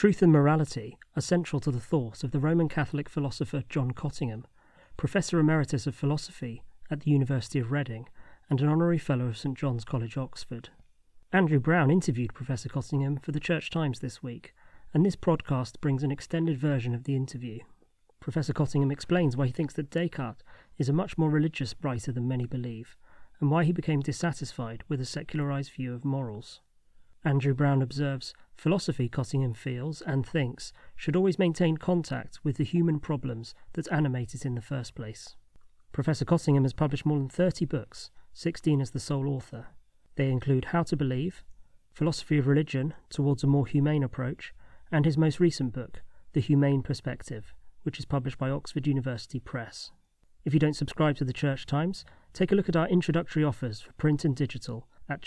Truth and morality are central to the thought of the Roman Catholic philosopher John Cottingham, Professor Emeritus of Philosophy at the University of Reading and an Honorary Fellow of St John's College, Oxford. Andrew Brown interviewed Professor Cottingham for the Church Times this week, and this podcast brings an extended version of the interview. Professor Cottingham explains why he thinks that Descartes is a much more religious writer than many believe, and why he became dissatisfied with a secularised view of morals. Andrew Brown observes, philosophy, Cottingham feels and thinks, should always maintain contact with the human problems that animate it in the first place. Professor Cottingham has published more than 30 books, 16 as the sole author. They include How to Believe, Philosophy of Religion Towards a More Humane Approach, and his most recent book, The Humane Perspective, which is published by Oxford University Press. If you don't subscribe to the Church Times, take a look at our introductory offers for print and digital at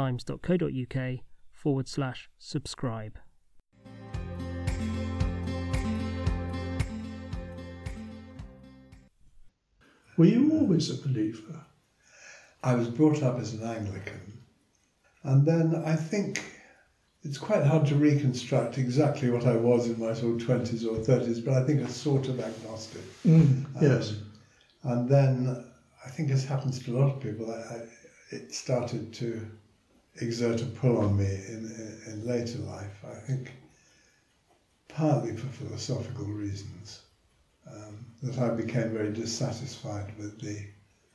churchtimes.co.uk/subscribe. Were you always a believer? I was brought up as an Anglican, and then I think it's quite hard to reconstruct exactly what I was in my sort of 20s or 30s, but I think a sort of agnostic. Yes. And then I think, as happens to a lot of people, it started to exert a pull on me in later life. I think partly for philosophical reasons, that I became very dissatisfied with the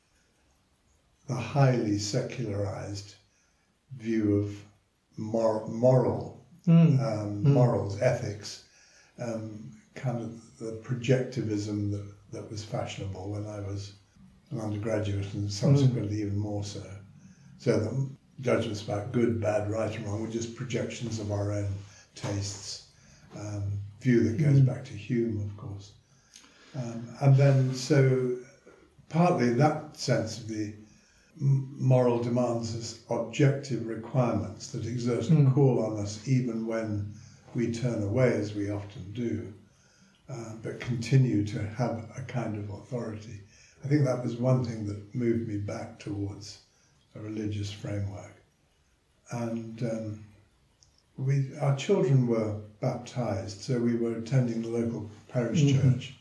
highly secularized view of morals, ethics, kind of the projectivism that was fashionable when I was an undergraduate, and subsequently even more so. So the judgments about good, bad, right and wrong were just projections of our own tastes, view that goes back to Hume, of course. And then, so partly that sense of the moral demands as objective requirements that exert a call on us even when we turn away, as we often do, but continue to have a kind of authority. I think that was one thing that moved me back towards a religious framework. And our children were baptised, so we were attending the local parish church.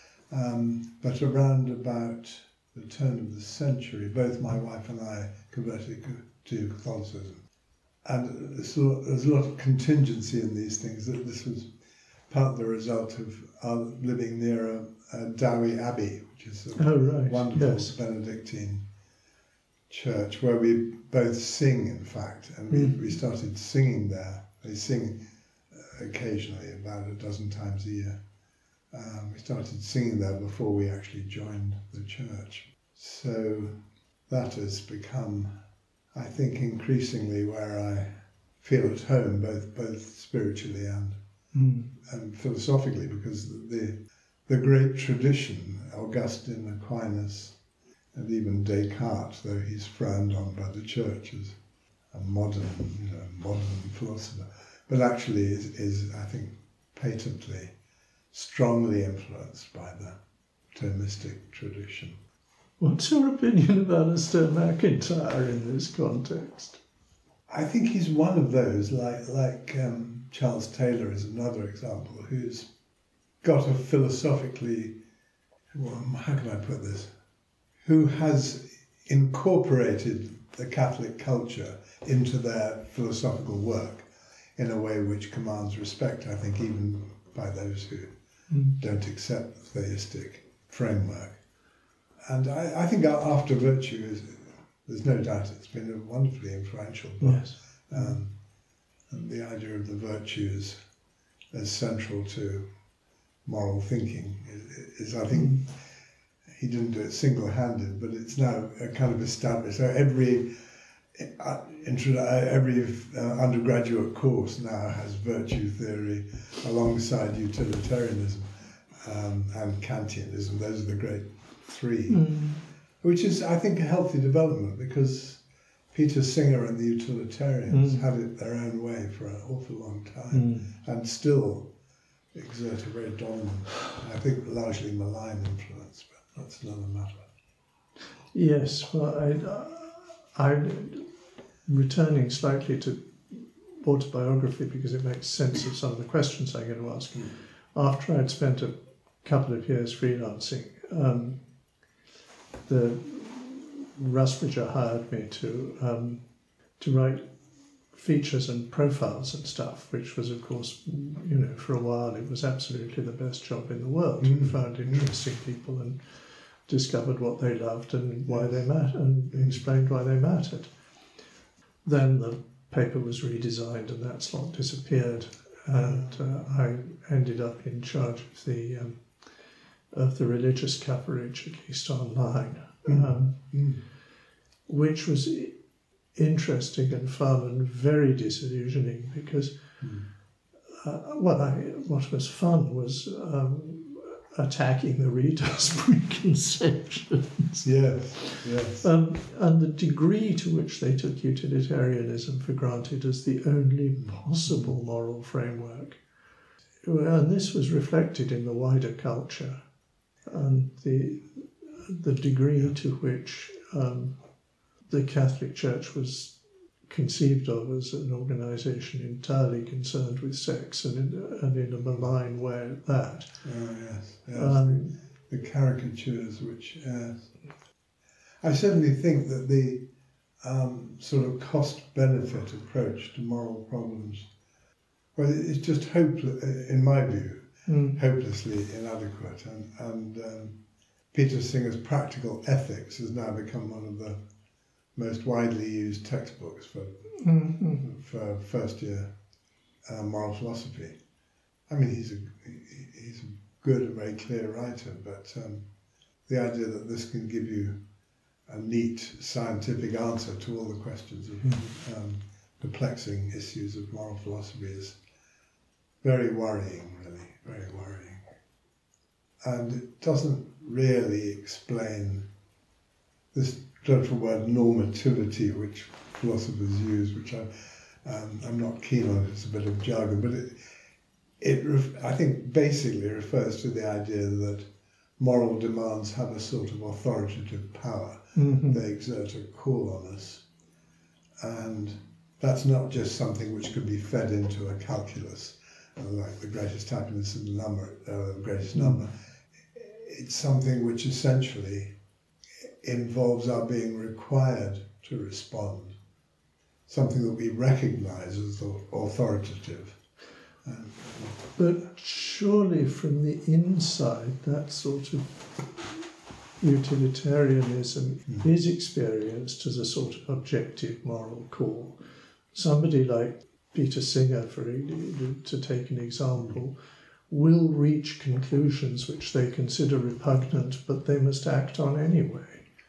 But around about the turn of the century, both my wife and I converted to Catholicism. And there's a lot of contingency in these things. That this was part of the result of our living near Dowie Abbey, which is a wonderful Benedictine church where we both sing, in fact. And we started singing there. They sing occasionally, about a dozen times a year. We started singing there before we actually joined the church. So that has become, I think, increasingly where I feel at home, both spiritually and philosophically, because the great tradition, Augustine, Aquinas, and even Descartes, though he's frowned on by the church as a modern philosopher, but actually is I think, patently strongly influenced by the Thomistic tradition. What's your opinion of Alistair MacIntyre in this context? I think he's one of those, like Charles Taylor is another example, who's got a philosophically, how can I put this, who has incorporated the Catholic culture into their philosophical work in a way which commands respect, I think, even by those who don't accept the theistic framework. And I think After Virtue there's no doubt it's been a wonderfully influential book. Yes. And the idea of the virtues as central to moral thinking is I think, he didn't do it single-handed, but it's now a kind of established. So every undergraduate course now has virtue theory alongside utilitarianism and Kantianism. Those are the great three, which is, I think, a healthy development, because Peter Singer and the utilitarians had it their own way for an awful long time and still exert a very dominant, I think largely malign influence, but that's another matter. Yes, well, I returning slightly to autobiography because it makes sense of some of the questions I'm going to ask. After I'd spent a couple of years freelancing, the Rusbridger hired me to write features and profiles and stuff, which was, of course, for a while it was absolutely the best job in the world. You found interesting people and discovered what they loved and why they mattered, and explained why they mattered. Then the paper was redesigned and that slot disappeared, and I ended up in charge of the religious coverage, at least online, which was interesting and fun and very disillusioning because, what was fun was attacking the reader's preconceptions. Yes. And the degree to which they took utilitarianism for granted as the only possible moral framework. And this was reflected in the wider culture, and the degree to which the Catholic Church was conceived of as an organisation entirely concerned with sex, and in a malign way at that. Yes. The caricatures, which I certainly think that the sort of cost-benefit approach to moral problems, well, it's just in my view, hopelessly inadequate. And Peter Singer's Practical Ethics has now become one of the most widely used textbooks for first-year moral philosophy. I mean, he's a good and very clear writer, but the idea that this can give you a neat scientific answer to all the questions of perplexing issues of moral philosophy is very worrying, really, very worrying. And it doesn't really explain this dreadful word normativity, which philosophers use, which I'm not keen on. It's a bit of jargon, but I think basically refers to the idea that moral demands have a sort of authoritative power. They exert a call on us, and that's not just something which could be fed into a calculus, like the greatest happiness and the greatest number. It's something which essentially involves our being required to respond, something that we recognise as authoritative. But surely from the inside, that sort of utilitarianism is experienced as a sort of objective moral call. Somebody like Peter Singer, to take an example, will reach conclusions which they consider repugnant, but they must act on anyway.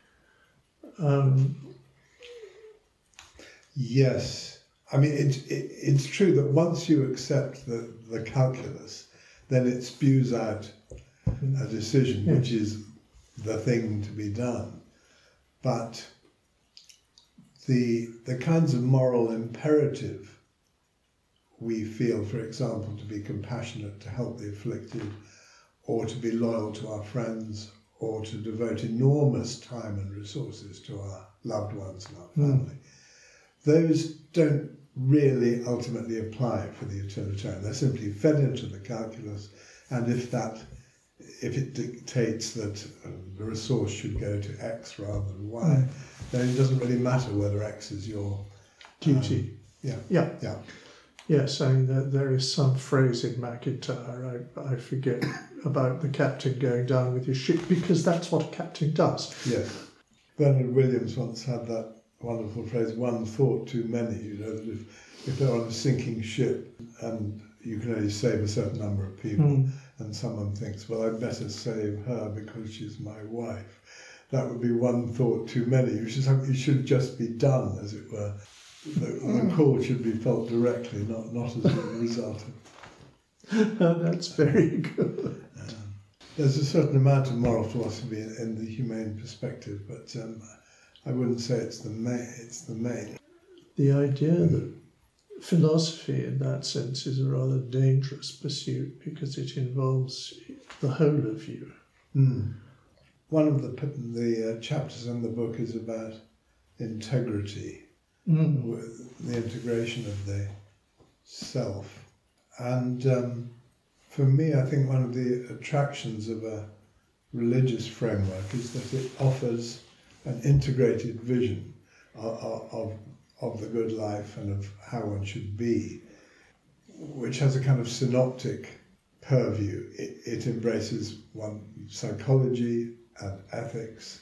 Yes. I mean, it's true that once you accept the calculus, then it spews out a decision, which is the thing to be done. But the kinds of moral imperative we feel, for example, to be compassionate, to help the afflicted, or to be loyal to our friends, or to devote enormous time and resources to our loved ones and our family, those don't really ultimately apply for the utilitarian. They're simply fed into the calculus, and if it dictates that the resource should go to X rather than Y, then it doesn't really matter whether X is your duty. Yeah. Yes, I mean, there is some phrase in MacIntyre, I forget, about the captain going down with his ship, because that's what a captain does. Yes. Bernard Williams once had that wonderful phrase, one thought too many, that if they're on a sinking ship and you can only save a certain number of people, and someone thinks, well, I'd better save her because she's my wife, that would be one thought too many. It should just be done, as it were. The call should be felt directly, not as a result of... That's very good. There's a certain amount of moral philosophy in the humane perspective, but I wouldn't say it's the main. The idea that philosophy in that sense is a rather dangerous pursuit because it involves the whole of you. One of the chapters in the book is about integrity, with the integration of the self. And for me, I think one of the attractions of a religious framework is that it offers an integrated vision of the good life and of how one should be, which has a kind of synoptic purview. It embraces one's psychology and ethics,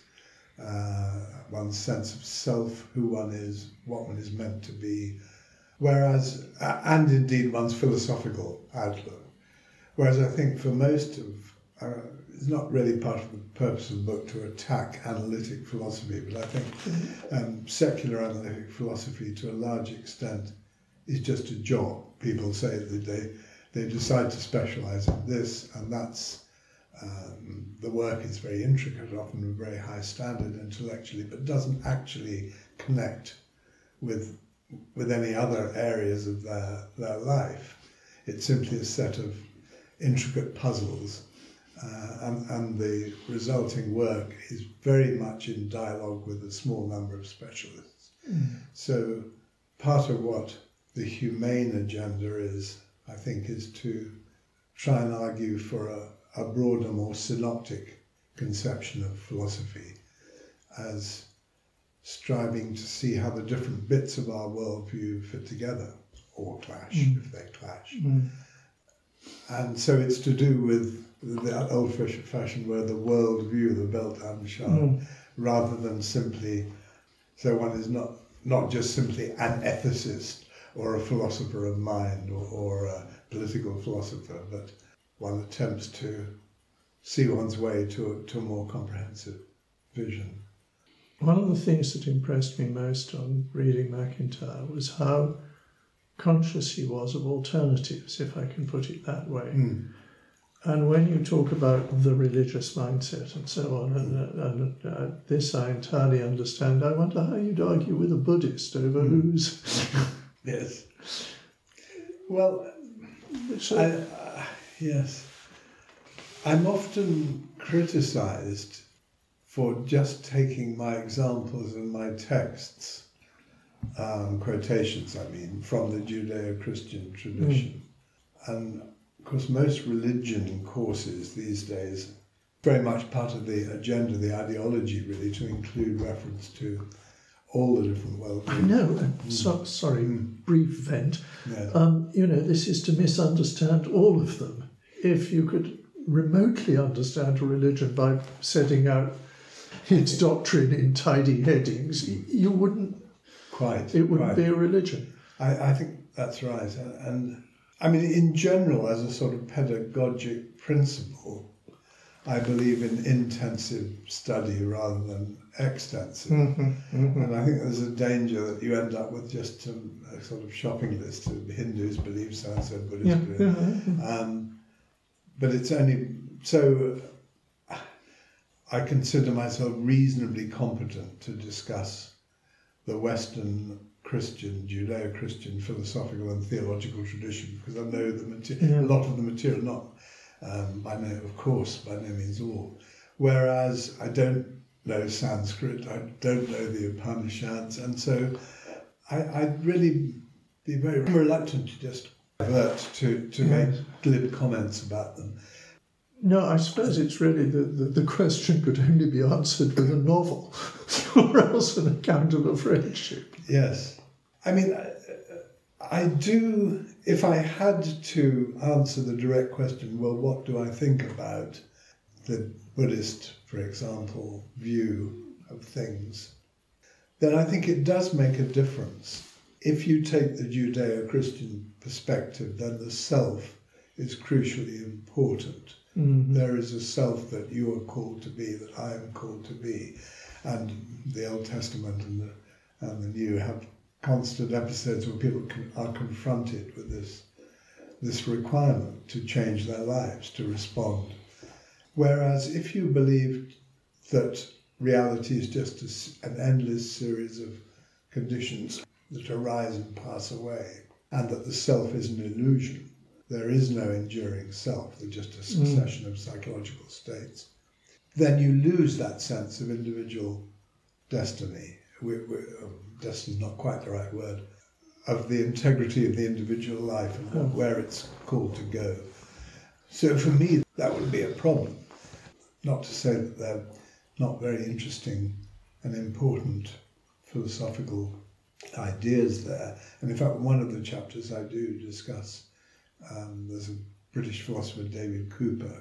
one's sense of self, who one is, what one is meant to be, whereas, and indeed one's philosophical outlook. Whereas I think for most of, it's not really part of the purpose of the book to attack analytic philosophy, but I think secular analytic philosophy to a large extent is just a job. People say that they decide to specialise in this, and that's the work is very intricate, often of very high standard intellectually, but doesn't actually connect with any other areas of their life. It's simply a set of intricate puzzles, and the resulting work is very much in dialogue with a small number of specialists. So part of what the humane agenda is, I think, is to try and argue for a broader, more synoptic conception of philosophy as striving to see how the different bits of our worldview fit together, or clash, if they clash. And so it's to do with the old-fashioned word, the worldview, the Weltanschauung, rather than simply, so one is not just simply an ethicist or a philosopher of mind or a political philosopher, but one attempts to see one's way to a more comprehensive vision. One of the things that impressed me most on reading MacIntyre was how conscious he was of alternatives, if I can put it that way. And when you talk about the religious mindset and so on, and this I entirely understand, I wonder how you'd argue with a Buddhist over who's... Yes. Well, yes. I'm often criticised for just taking my examples and my texts, quotations, I mean, from the Judeo-Christian tradition. And, of course, most religion courses these days, very much part of the agenda, the ideology, really, to include reference to all the different worldviews. I know, sorry, brief vent. Yes. This is to misunderstand all of them. If you could remotely understand a religion by setting out its doctrine in tidy headings, you wouldn't... It wouldn't be a religion. I think that's right. And I mean, in general, as a sort of pedagogic principle, I believe in intensive study rather than extensive. And I think there's a danger that you end up with just a sort of shopping list of Hindus believe so-and-so, Buddhists believe. But it's only... So I consider myself reasonably competent to discuss the Western Christian, Judeo-Christian philosophical and theological tradition, because I know a lot of the material, not by no means all. Whereas I don't know Sanskrit, I don't know the Upanishads, and so I'd really be very reluctant to just divert to make glib comments about them. No, I suppose it's really the question could only be answered with a novel or else an account of a friendship. Yes. I mean, I do, if I had to answer the direct question, well, what do I think about the Buddhist, for example, view of things, then I think it does make a difference. If you take the Judeo-Christian perspective, then the self is crucially important. There is a self that you are called to be, that I am called to be. And the Old Testament and the New have constant episodes where people are confronted with this requirement to change their lives, to respond. Whereas if you believe that reality is just an endless series of conditions that arise and pass away, and that the self is an illusion, there is no enduring self, there's just a succession of psychological states, then you lose that sense of individual destiny. Destiny is not quite the right word. of the integrity of the individual life and where it's called to go. So for me, that would be a problem. Not to say that they're not very interesting and important philosophical ideas there. And in fact, one of the chapters I do discuss, there's a British philosopher, David Cooper,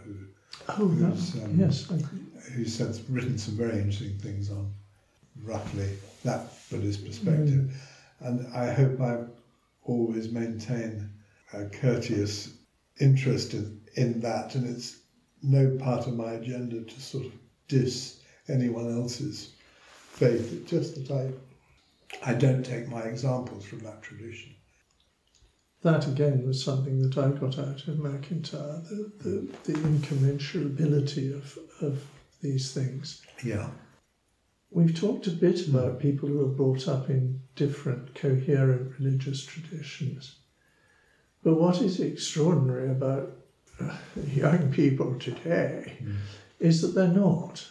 who's written some very interesting things on roughly that Buddhist perspective. And I hope I always maintain a courteous interest in that, and it's no part of my agenda to sort of diss anyone else's faith. It's just that I don't take my examples from that tradition. That again was something that I got out of MacIntyre, the incommensurability of these things. Yeah. We've talked a bit about people who are brought up in different coherent religious traditions. But what is extraordinary about young people today is that they're not.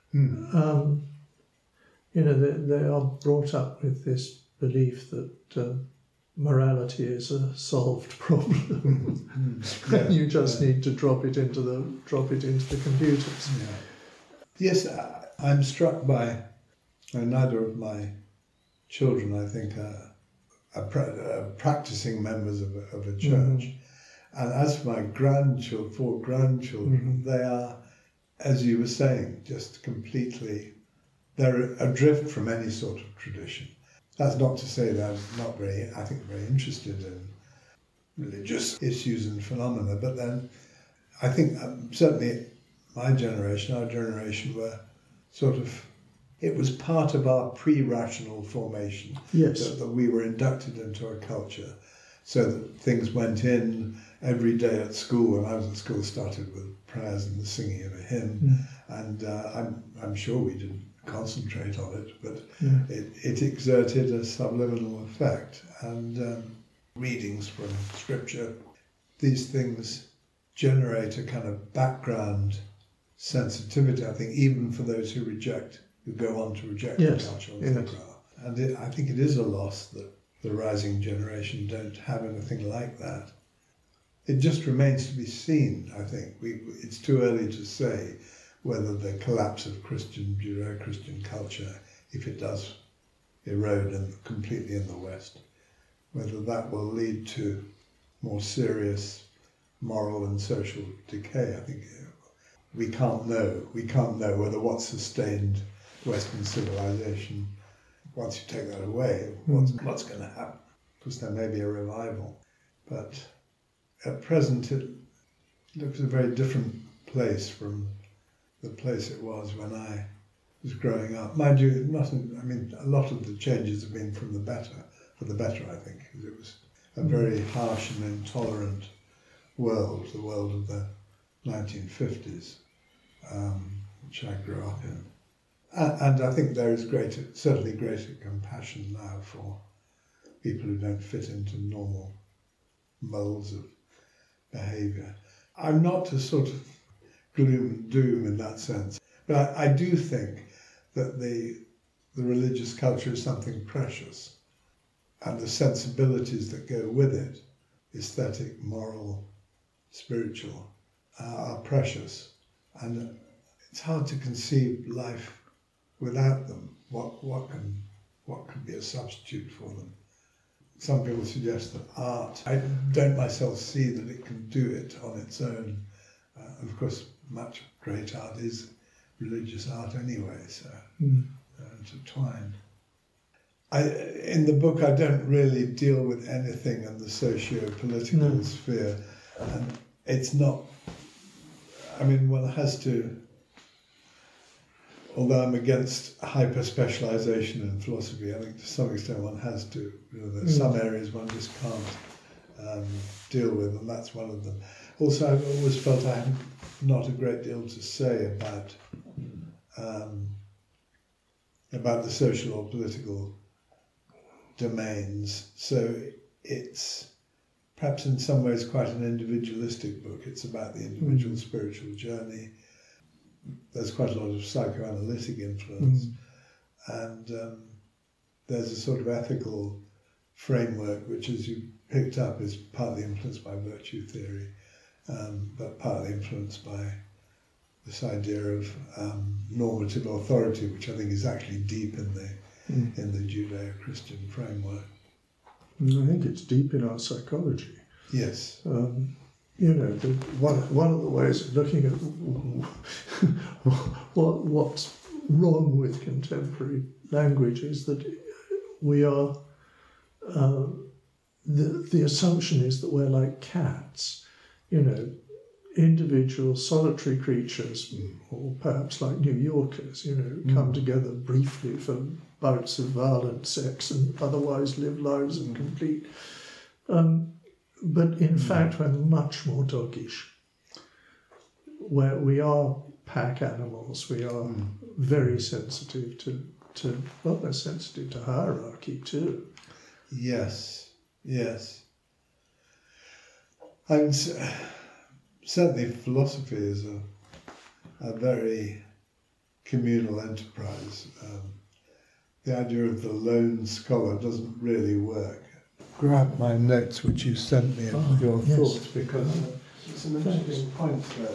They are brought up with this belief that morality is a solved problem. And you just need to drop it into the computers. Yeah. Yes, I'm struck by neither of my children, I think, are practicing members of a church. And as for my four grandchildren, they are, as you were saying, just completely, they're adrift from any sort of tradition. That's not to say that I'm not very interested in religious issues and phenomena, but then I think certainly our generation were sort of, it was part of our pre-rational formation that we were inducted into a culture, so that things went in every day at school. When I was at school, started with prayers and the singing of a hymn, and I'm sure we didn't concentrate on it, but it exerted a subliminal effect. And readings from scripture, these things generate a kind of background sensitivity, I think, even for those who go on to reject the culture as they grow up. And I think it is a loss that the rising generation don't have anything like that. It just remains to be seen, I think. It's too early to say whether the collapse of Judeo-Christian culture, if it does erode completely in the West, whether that will lead to more serious moral and social decay. I think we can't know. We can't know whether what sustained Western civilization, once you take that away, what's going to happen. Because there may be a revival. But at present it looks a very different place from the place it was when I was growing up. Mind you, a lot of the changes have been for the better, I think, because it was a very harsh and intolerant world, the world of the 1950s, which I grew up in. And I think there is certainly greater compassion now for people who don't fit into normal molds of behaviour. I'm not to sort of gloom and doom in that sense, but I do think that the religious culture is something precious, and the sensibilities that go with it, aesthetic, moral, spiritual, are precious, and it's hard to conceive life without them. What can be a substitute for them? Some people suggest that art, I don't myself see that it can do it on its own. Of course, much great art is religious art anyway, so intertwined. In the book, I don't really deal with anything in the socio-political sphere, and it's not, one has to, although I'm against hyper-specialisation in philosophy, I think to some extent one has to. There's some areas one just can't deal with, and that's one of them. Also, I've always felt I have not a great deal to say about the social or political domains. So it's perhaps in some ways quite an individualistic book. It's about the individual spiritual journey. There's quite a lot of psychoanalytic influence, and there's a sort of ethical framework, which, as you picked up, is partly influenced by virtue theory, but partly influenced by this idea of normative authority, which I think is actually deep in the Judeo-Christian framework. I think it's deep in our psychology. Yes. One of the ways of looking at what's wrong with contemporary language is that we are. The assumption is that we're like cats, individual solitary creatures, or perhaps like New Yorkers, come together briefly for bouts of violent sex and otherwise live lives of complete. But in fact, we're much more doggish. Where we are pack animals, we are very sensitive to we're sensitive to hierarchy too. Yes. And certainly philosophy is a very communal enterprise. The idea of the lone scholar doesn't really work. Grab my notes which you sent me and your thoughts, because it's an interesting point there.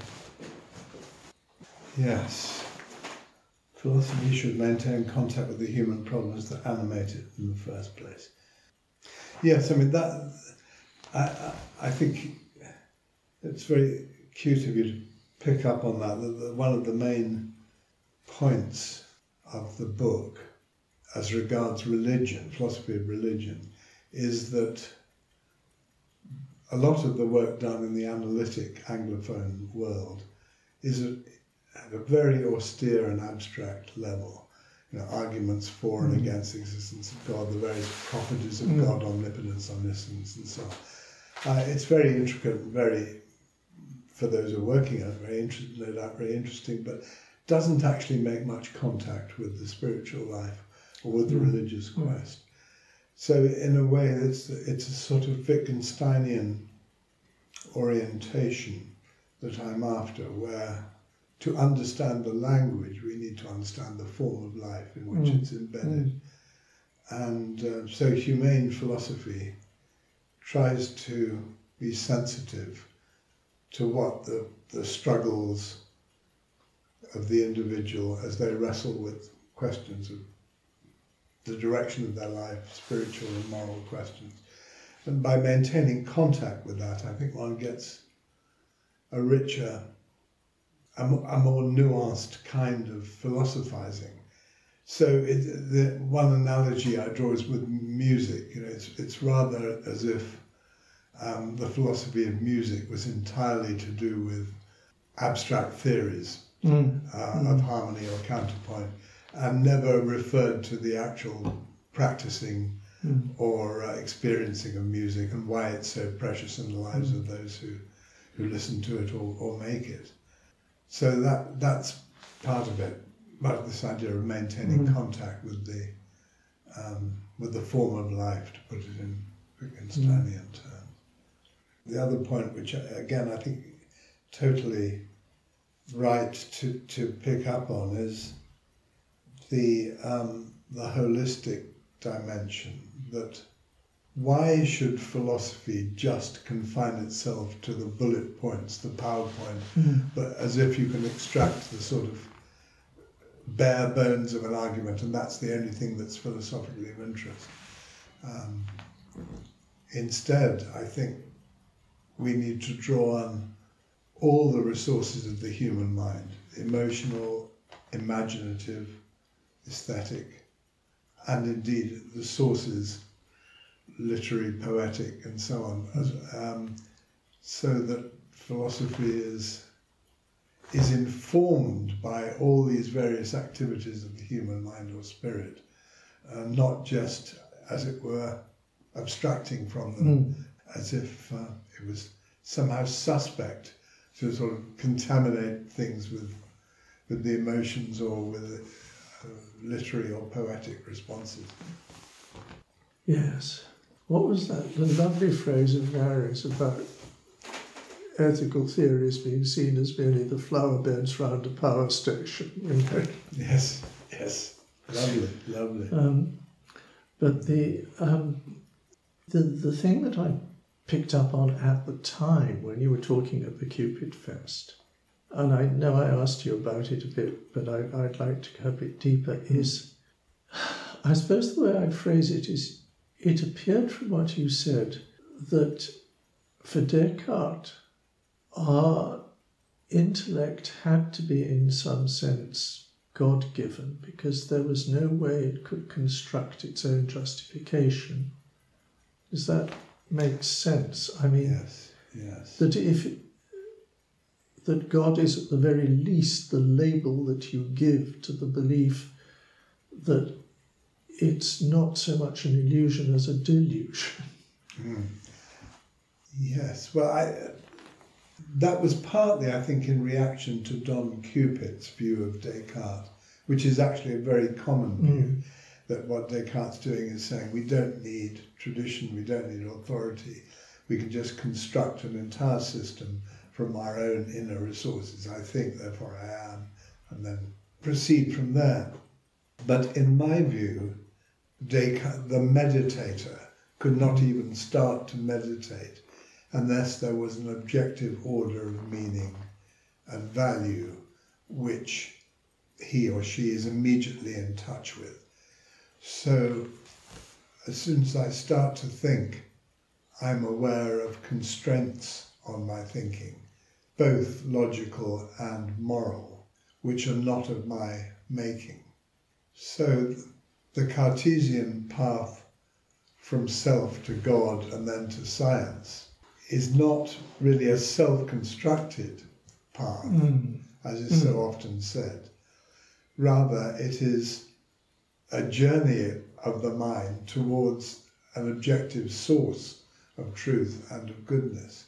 Yes. Philosophy should maintain contact with the human problems that animate it in the first place. Yes, I mean, that. I think it's very cute of you to pick up on that. One of the main points of the book, as regards religion, philosophy of religion, is that a lot of the work done in the analytic Anglophone world is at a very austere and abstract level. Arguments for and against the existence of God, the various properties of God, omnipotence, omniscience, and so on. It's very intricate, very, for those who are working on it, very interesting, no doubt very interesting, but doesn't actually make much contact with the spiritual life or with the religious quest. So in a way, it's a sort of Wittgensteinian orientation that I'm after, where to understand the language, we need to understand the form of life in which it's embedded. And so humane philosophy tries to be sensitive to what the struggles of the individual as they wrestle with questions of the direction of their life, spiritual and moral questions. And by maintaining contact with that, I think one gets a richer, a more nuanced kind of philosophizing. So the one analogy I draw is with music. It's rather as if the philosophy of music was entirely to do with abstract theories of harmony or counterpoint, and never referred to the actual practicing or experiencing of music and why it's so precious in the lives of those who listen to it or make it. So that's part of it, part of this idea of maintaining contact with the form of life, to put it in Wittgensteinian terms. The other point, which again I think totally right to pick up on, is the holistic dimension. That why should philosophy just confine itself to the bullet points, the PowerPoint, but as if you can extract the sort of bare bones of an argument and that's the only thing that's philosophically of interest. Instead, I think we need to draw on all the resources of the human mind, emotional, imaginative, aesthetic, and indeed the sources, literary, poetic, and so on, so that philosophy is informed by all these various activities of the human mind or spirit, not just, as it were, abstracting from them, as if it was somehow suspect to sort of contaminate things with the emotions or with literary or poetic responses. Yes. What was that? The lovely phrase of Gary's about ethical theories being seen as merely the flower beds round a power station. Yes. Lovely. But the thing that I picked up on at the time when you were talking at the Cupid Fest, and I know I asked you about it a bit, but I'd like to go a bit deeper, is, I suppose the way I'd phrase it is, it appeared from what you said that for Descartes, our intellect had to be in some sense God-given, because there was no way it could construct its own justification. Does that make sense? I mean, yes. That God is at the very least the label that you give to the belief that it's not so much an illusion as a delusion. Yes, well, that was partly, I think, in reaction to Don Cupid's view of Descartes, which is actually a very common view, that what Descartes is doing is saying we don't need tradition, we don't need authority, we can just construct an entire system from our own inner resources. I think, therefore I am, and then proceed from there. But in my view, Descartes, the meditator, could not even start to meditate unless there was an objective order of meaning and value which he or she is immediately in touch with. So as soon as I start to think, I'm aware of constraints on my thinking, both logical and moral, which are not of my making. So the Cartesian path from self to God and then to science is not really a self-constructed path, as is so often said. Rather, it is a journey of the mind towards an objective source of truth and of goodness,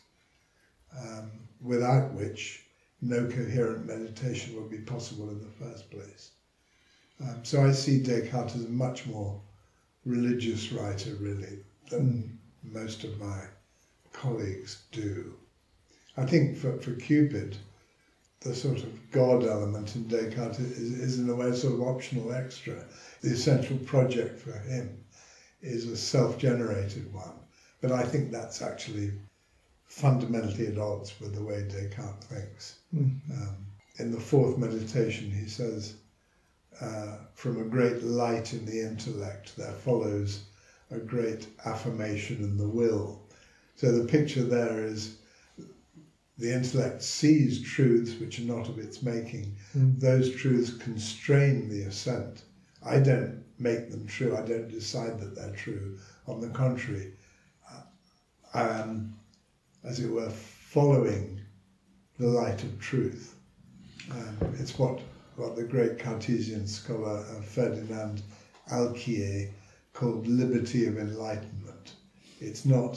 without which no coherent meditation would be possible in the first place. So I see Descartes as a much more religious writer, really, than most of my colleagues do. I think for Cupid, the sort of God element in Descartes is in a way a sort of optional extra. The essential project for him is a self-generated one, but I think that's actually fundamentally at odds with the way Descartes thinks. In the fourth meditation, he says, from a great light in the intellect, there follows a great affirmation in the will. So the picture there is the intellect sees truths which are not of its making. Those truths constrain the assent. I don't make them true. I don't decide that they're true. On the contrary, I am, as it were, following the light of truth. It's what the great Cartesian scholar Ferdinand Alquier called liberty of enlightenment. It's not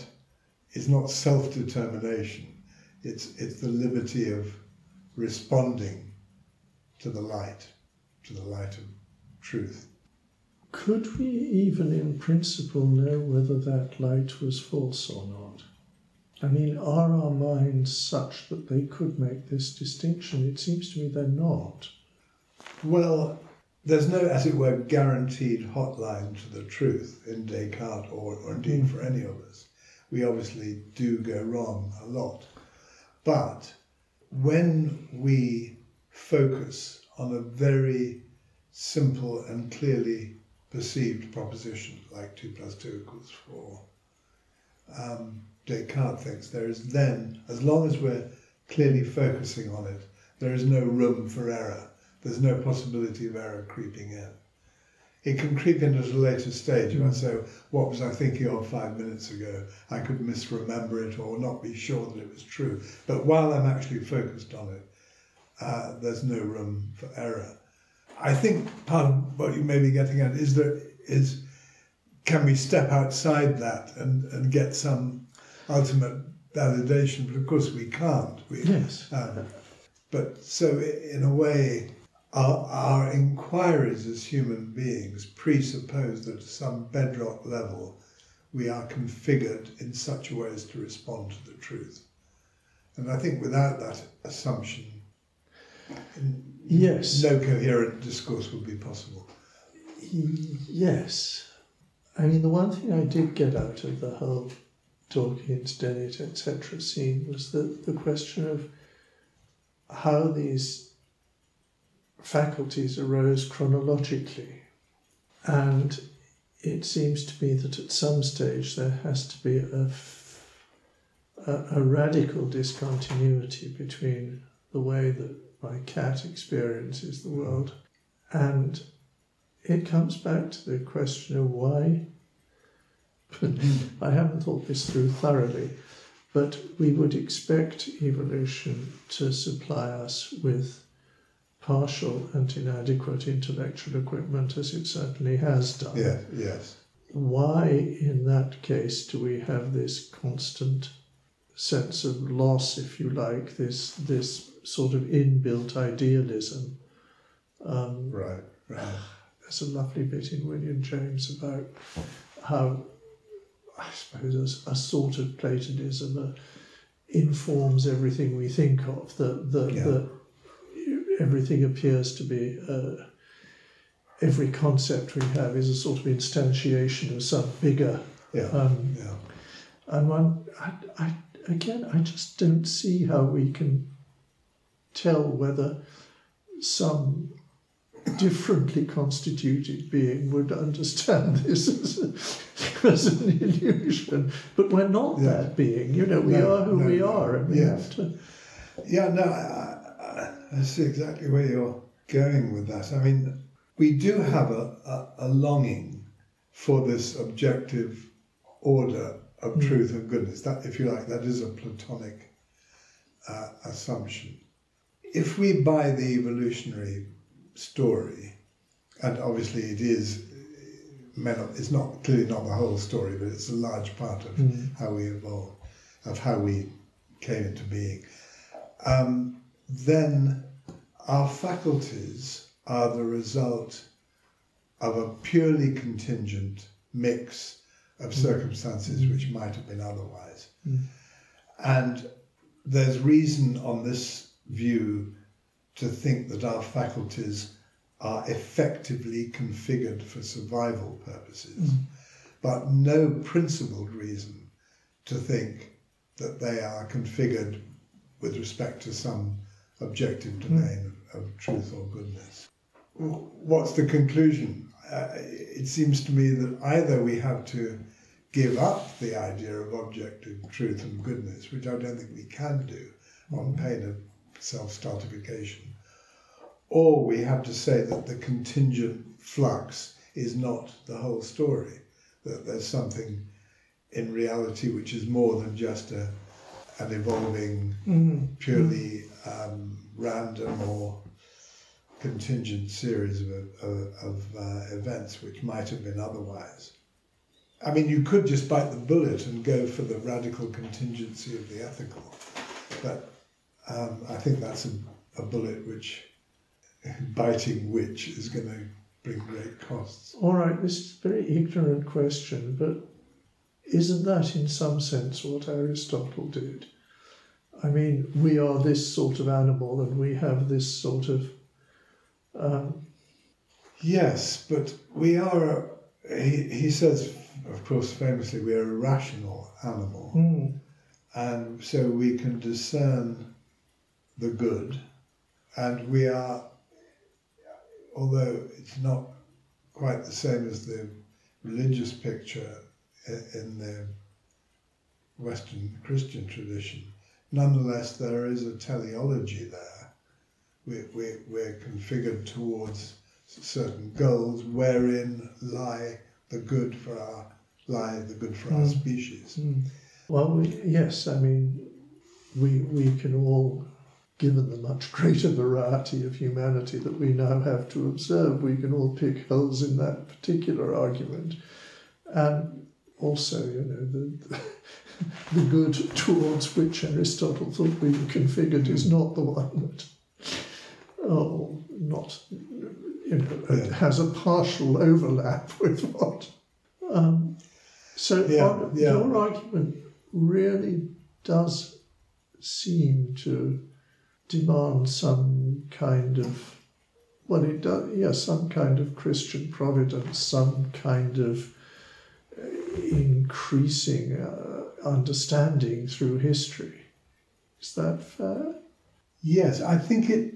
self-determination. It's the liberty of responding to the light of truth. Could we even in principle know whether that light was false or not? I mean, are our minds such that they could make this distinction? It seems to me they're not. Well, there's no, as it were, guaranteed hotline to the truth in Descartes or indeed for any of us. We obviously do go wrong a lot. But when we focus on a very simple and clearly perceived proposition, like 2 + 2 = 4, Descartes thinks there is then, as long as we're clearly focusing on it, there is no room for error. There's no possibility of error creeping in. It can creep in at a later stage. If I say, what was I thinking of 5 minutes ago? I could misremember it or not be sure that it was true. But while I'm actually focused on it, there's no room for error. I think part of what you may be getting at is can we step outside that and get some ultimate validation? But of course we can't. Yes. But so in a way, our inquiries as human beings presuppose that at some bedrock level we are configured in such a way as to respond to the truth. And I think without that assumption, yes, no coherent discourse would be possible. Yes. I mean, the one thing I did get out of the whole Dawkins, Dennett, etc. scene was the question of how these faculties arose chronologically. And it seems to me that at some stage there has to be a radical discontinuity between the way that my cat experiences the world, and it comes back to the question of why. I haven't thought this through thoroughly, but we would expect evolution to supply us with partial and inadequate intellectual equipment, as it certainly has done. Yeah, yes. Why, in that case, do we have this constant sense of loss, if you like, this sort of inbuilt idealism? Right. There's a lovely bit in William James about how, I suppose, a sort of Platonism informs everything we think of, that everything appears to be, every concept we have is a sort of instantiation of some bigger. And I just don't see how we can tell whether some differently constituted being would understand this as an illusion. But we're not that being, we are who we are, and we have to... Yeah, no, I see exactly where you're going with that. I mean, we do have a longing for this objective order of truth and goodness. That, if you like, that is a Platonic assumption. If we buy the evolutionary story, and obviously it's not clearly not the whole story, but it's a large part of how we evolved, of how we came into being, then our faculties are the result of a purely contingent mix of circumstances which might have been otherwise. And there's reason on this view to think that our faculties are effectively configured for survival purposes, but no principled reason to think that they are configured with respect to some objective domain of truth or goodness. What's the conclusion? It seems to me that either we have to give up the idea of objective truth and goodness, which I don't think we can do on pain of self-stultification, or we have to say that the contingent flux is not the whole story, that there's something in reality which is more than just an evolving, purely random or contingent series of events which might have been otherwise. I mean, you could just bite the bullet and go for the radical contingency of the ethical, but I think that's a bullet biting which is going to bring great costs. All right, this is a very ignorant question, but isn't that in some sense what Aristotle did? I mean, we are this sort of animal and we have this sort of... Yes, but we are, he says, of course, famously, we are a rational animal. And so we can discern the good, and we are, although it's not quite the same as the religious picture in the Western Christian tradition, nonetheless there is a teleology there. We're configured towards certain goals wherein lie the good for our species. Well, yes, I mean, we can all, given the much greater variety of humanity that we now have to observe, we can all pick holes in that particular argument. And also, the good towards which Aristotle thought we were configured is not the one that, has a partial overlap with what. Your argument really does seem to demand some kind of, some kind of Christian providence, some kind of increasing understanding through history. Is that fair? Yes, I think it.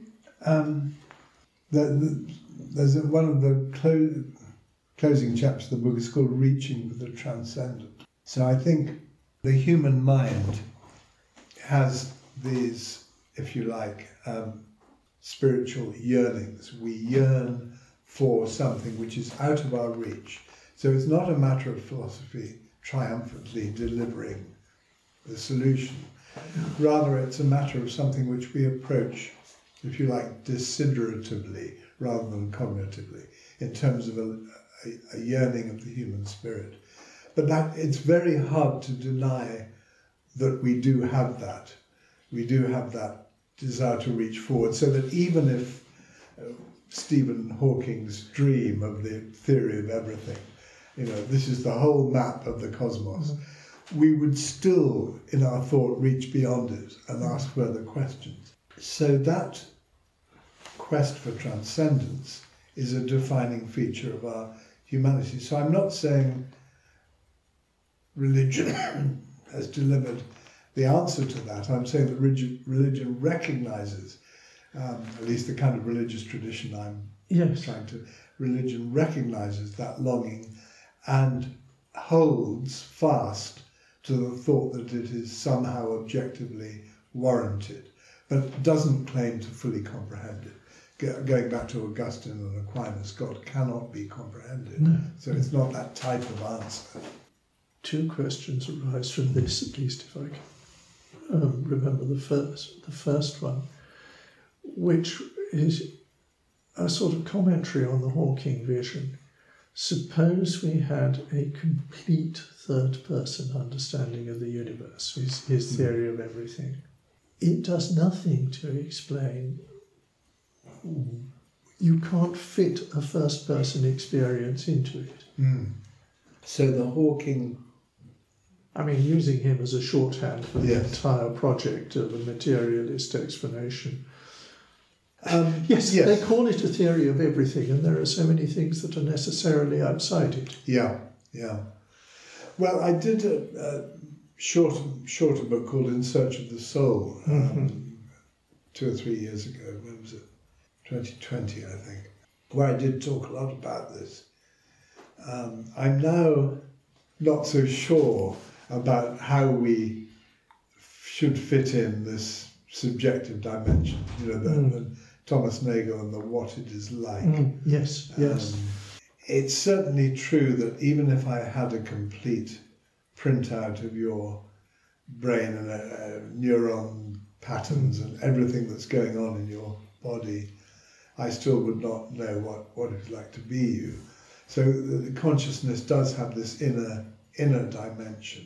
There's one of the closing chapters of the book is called "Reaching for the Transcendent." So I think the human mind has these, if you like, spiritual yearnings. We yearn for something which is out of our reach. So it's not a matter of philosophy triumphantly delivering the solution. Rather, it's a matter of something which we approach, if you like, desideratively rather than cognitively, in terms of a yearning of the human spirit. But that it's very hard to deny that we do have that. We do have that desire to reach forward, so that even if Stephen Hawking's dream of the theory of everything, this is the whole map of the cosmos, we would still, in our thought, reach beyond it and ask further questions. So that quest for transcendence is a defining feature of our humanity. So I'm not saying religion has delivered the answer to that. I'm saying that religion recognises, at least the kind of religious tradition I'm trying to, religion recognises that longing and holds fast to the thought that it is somehow objectively warranted, but doesn't claim to fully comprehend it. Going back to Augustine and Aquinas, God cannot be comprehended. No. So it's not that type of answer. Two questions arise from this, at least if I can remember the first one, which is a sort of commentary on the Hawking vision. Suppose we had a complete third-person understanding of the universe, his theory of everything. It does nothing to explain. You can't fit a first-person experience into it. So the Hawking... I mean, using him as a shorthand for the Yes. entire project of a materialist explanation. Yes. They call it a theory of everything, and there are so many things that are necessarily outside it. Yeah. Well, I did a shorter book called In Search of the Soul 2 or 3 years ago. When was it? 2020, I think, where I did talk a lot about this. I'm now not so sure about how we should fit in this subjective dimension, the Thomas Nagel and the what it is like. Yes. It's certainly true that even if I had a complete printout of your brain and neuron patterns and everything that's going on in your body, I still would not know what it's like to be you. So the consciousness does have this inner dimension.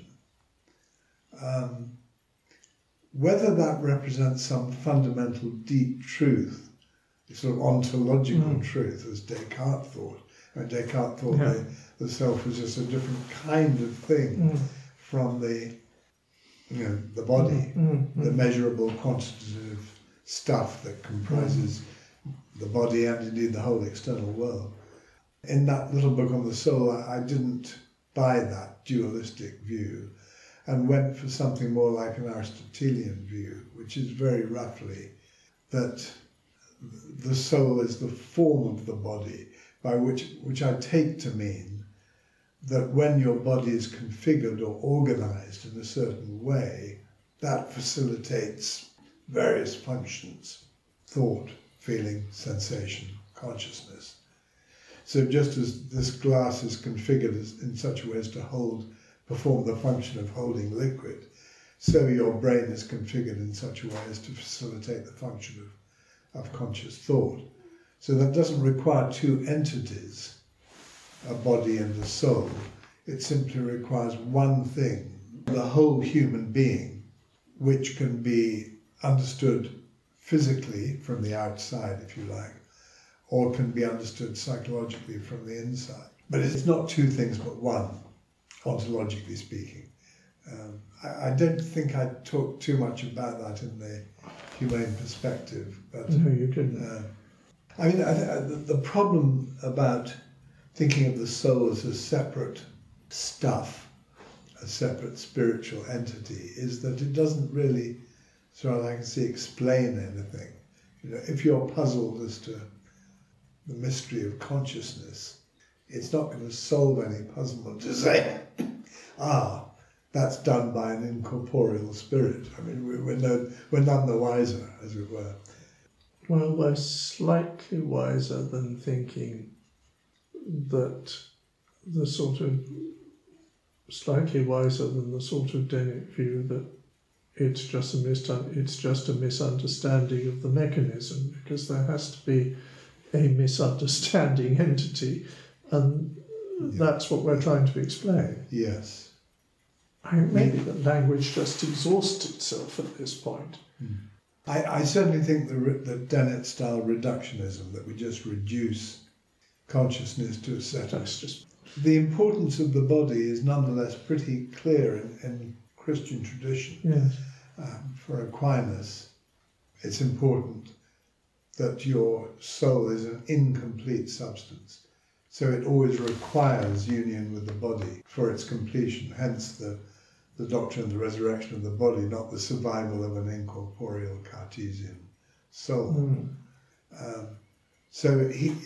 Whether that represents some fundamental deep truth, sort of ontological truth, as Descartes thought. Descartes thought the self was just a different kind of thing from the body, the measurable quantitative stuff that comprises the body and indeed the whole external world. In that little book on the soul, I didn't buy that dualistic view and went for something more like an Aristotelian view, which is very roughly that the soul is the form of the body, by which I take to mean that when your body is configured or organized in a certain way, that facilitates various functions: thought, feeling, sensation, consciousness. So just as this glass is configured in such a way as to perform the function of holding liquid, so your brain is configured in such a way as to facilitate the function of conscious thought. So that doesn't require two entities, a body and a soul. It simply requires one thing, the whole human being, which can be understood physically from the outside, if you like, or can be understood psychologically from the inside. But it's not two things but one, ontologically speaking. I don't think I talked too much about that in the humane perspective. But No, you didn't. I mean, the problem about thinking of the soul as a separate stuff, a separate spiritual entity, is that it doesn't really, as far as I can see, explain anything. You know, if you're puzzled as to the mystery of consciousness, it's not going to solve any puzzlement to say, that's done by an incorporeal spirit. I mean, we're none the wiser, as it were. Well, we're slightly wiser than thinking that slightly wiser than the sort of Dennett view that it's just a misunderstanding of the mechanism, because there has to be a misunderstanding entity, and that's what we're trying to explain. Yes. Maybe the language just exhausts itself at this point. I certainly think the Dennett-style reductionism, that we just reduce consciousness to a set of... The importance of the body is nonetheless pretty clear in Christian tradition. Yes. For Aquinas, it's important that your soul is an incomplete substance. So it always requires union with the body for its completion, hence the doctrine of the resurrection of the body, not the survival of an incorporeal Cartesian soul. So he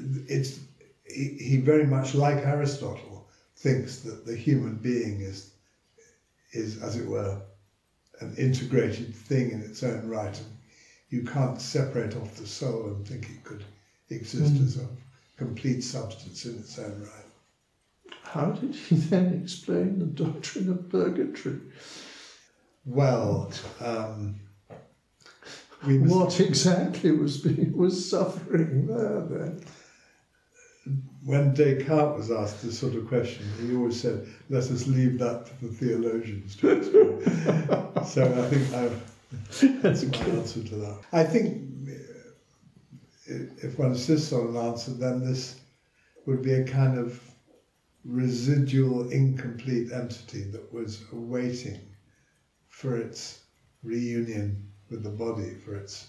very much like Aristotle thinks that the human being is as it were an integrated thing in its own right, and you can't separate off the soul and think it could exist as a complete substance in its own right. How did he then explain the doctrine of purgatory? Well, what exactly was suffering there then? When Descartes was asked this sort of question, he always said, "Let us leave that to the theologians to explain." So I think that's my answer to that. I think if one insists on an answer, then this would be a kind of residual, incomplete entity that was awaiting for its reunion with the body, for its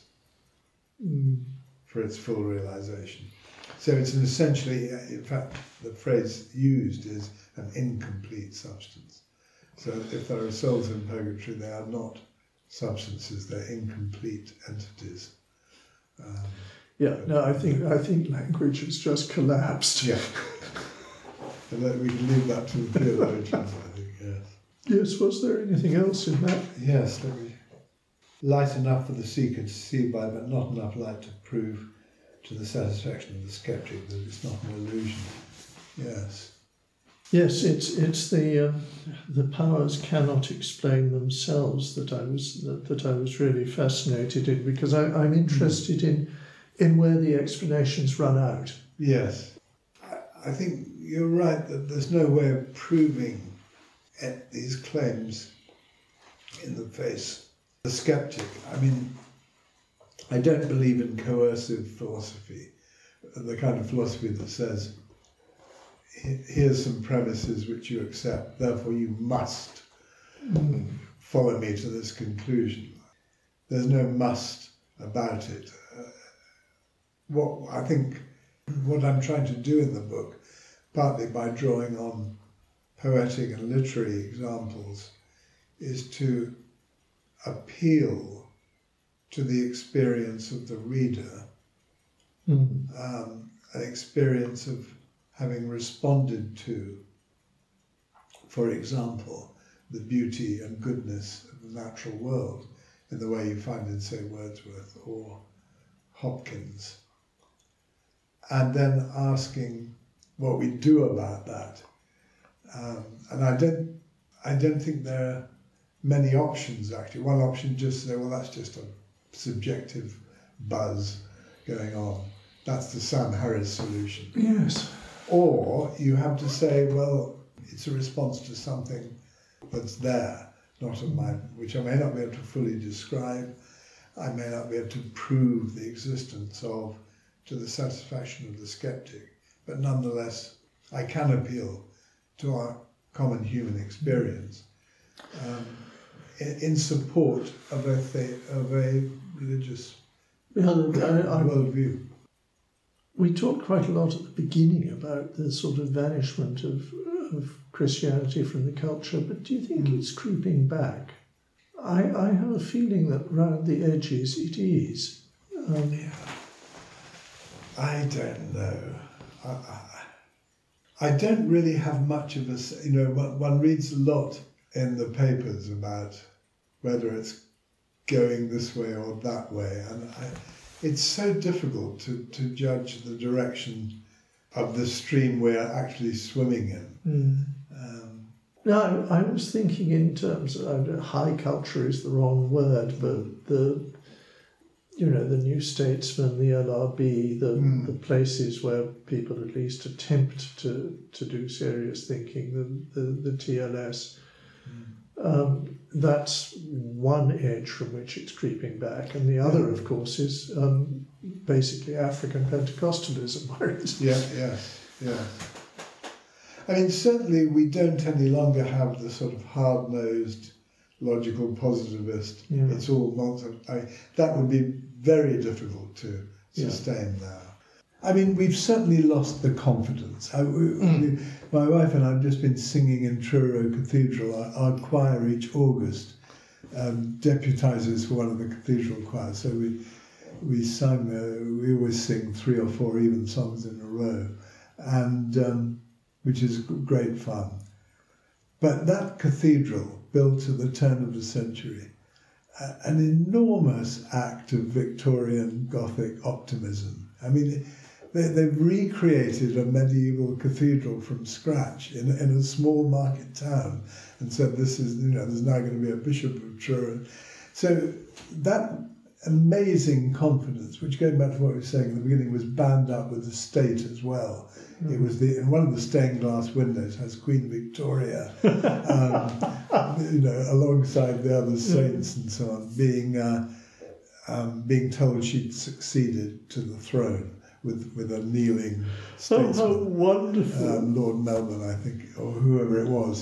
full realization. So it's essentially, in fact, the phrase used is an incomplete substance. So if there are souls in purgatory, they are not substances; they're incomplete entities. I think language has just collapsed. Yeah. And we can leave that to the theologians, I think, yes. Yes, was there anything else in that? Yes, light enough for the seeker to see by, but not enough light to prove to the satisfaction of the skeptic that it's not an illusion. Yes. Yes, it's the powers cannot explain themselves that I was really fascinated in, because I'm interested in where the explanations run out. Yes. I think you're right that there's no way of proving these claims in the face of the skeptic. I mean, I don't believe in coercive philosophy, the kind of philosophy that says, here's some premises which you accept, therefore you must follow me to this conclusion. There's no must about it. What I'm trying to do in the book, partly by drawing on poetic and literary examples, is to appeal to the experience of the reader, an experience of having responded to, for example, the beauty and goodness of the natural world in the way you find in, say, Wordsworth or Hopkins, and then asking what we do about that. And I don't think there are many options, actually. One option just to say, well, that's just a subjective buzz going on. That's the Sam Harris solution. Yes. Or you have to say, well, it's a response to something that's there, not of mine, which I may not be able to fully describe. I may not be able to prove the existence of to the satisfaction of the skeptic, but nonetheless, I can appeal to our common human experience in support of a religious worldview. We talked quite a lot at the beginning about the sort of vanishment of of Christianity from the culture, but do you think it's creeping back? I have a feeling that round the edges it is. I don't know. I don't really have much of a... one reads a lot in the papers about whether it's going this way or that way, and it's so difficult to judge the direction of the stream we're actually swimming in. No, I was thinking in terms of high culture is the wrong word, but the New Statesman, the LRB, the places where people at least attempt to do serious thinking, the TLS. That's one edge from which it's creeping back, and the other, of course, is basically African Pentecostalism, where it's... Yeah. I mean, certainly we don't any longer have the sort of hard-nosed, logical positivist, it's all nonsense. That would be very difficult to sustain now. I mean, we've certainly lost the confidence. My wife and I have just been singing in Truro Cathedral. Our choir each August deputises for one of the cathedral choirs. So we sang, we always sing 3 or 4 even songs in a row, and which is great fun. But that cathedral, built at the turn of the century, an enormous act of Victorian Gothic optimism. I mean, they've recreated a medieval cathedral from scratch in a small market town and said this is, there's now going to be a Bishop of Truro. So that amazing confidence, which going back to what we were saying in the beginning, was bound up with the state as well. It was in one of the stained glass windows has Queen Victoria, alongside the other saints and so on, being told she'd succeeded to the throne with a kneeling statesman. Oh, how wonderful! Lord Melbourne, I think, or whoever it was.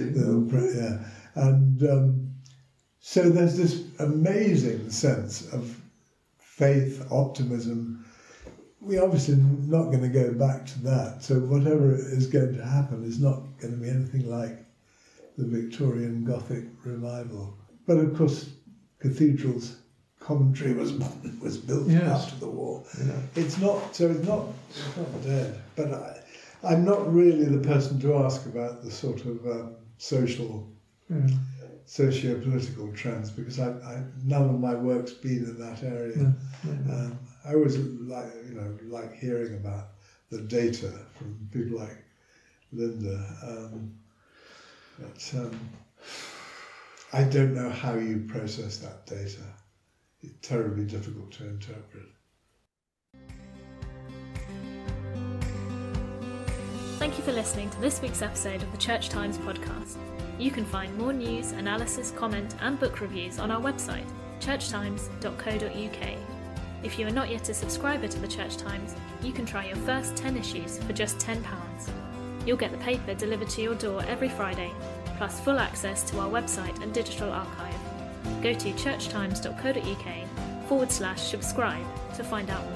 So there's this amazing sense of faith, optimism. We're obviously not going to go back to that. So whatever is going to happen is not going to be anything like the Victorian Gothic revival. But of course, cathedrals, commentary was built after the war. Yeah. It's not dead. But I'm not really the person to ask about the sort of socio-political trends, because none of my work's been in that area. I always like hearing about the data from people like Linda. But I don't know how you process that data. It's terribly difficult to interpret. Thank you for listening to this week's episode of the Church Times podcast. You can find more news, analysis, comment and book reviews on our website, churchtimes.co.uk. If you are not yet a subscriber to the Church Times, you can try your first 10 issues for just £10. You'll get the paper delivered to your door every Friday, plus full access to our website and digital archive. Go to churchtimes.co.uk/subscribe to find out more.